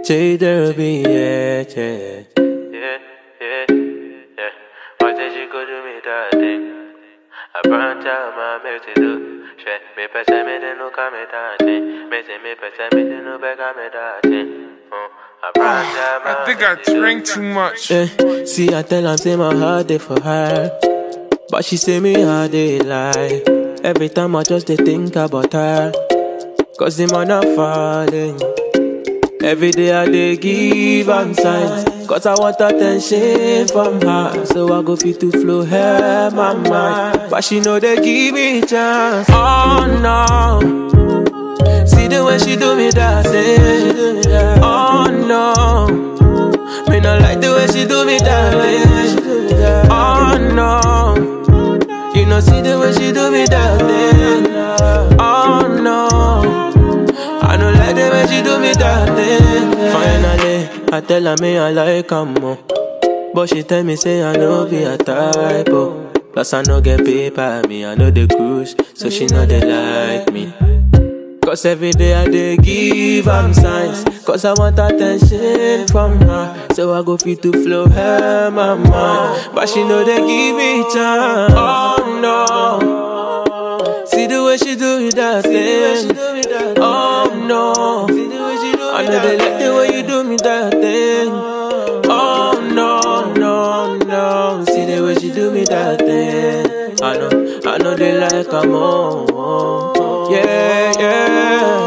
Say there'll be, yeah. Why did you go do me that thing? I burnt out my milk to do. Shit, me pesa me de no come dancing. Me say me pesa me de no beg me dancing. I think I drank too much. See, I tell her, say my heart day for her, but she say me how they lie. Every time I just dey think about her, cause the man not falling. Every day I dey give am signs, cause I want attention from her. So I go fit to flow her my mind, but she know they give me chance. Oh no, see the way she do me that thing. Oh no, me not like the way she do me that thing. Oh no, you know see the way she do me that thing. Oh no, I don't like the way she do me that thing. Finally, I tell her me I like her more, but she tell me say I know be a type, oh. Plus I no get paper, me I know the cruise, so she know they like me. Cause every day I dey give am signs, cause I want attention from her. So I go fit to flow her my mind, but she know they give me chance. Oh no, see the way she do it that thing. Oh no, I know they like the way you do me that thing. Oh no, see the way she do me that thing. I know they like her more. Yeah.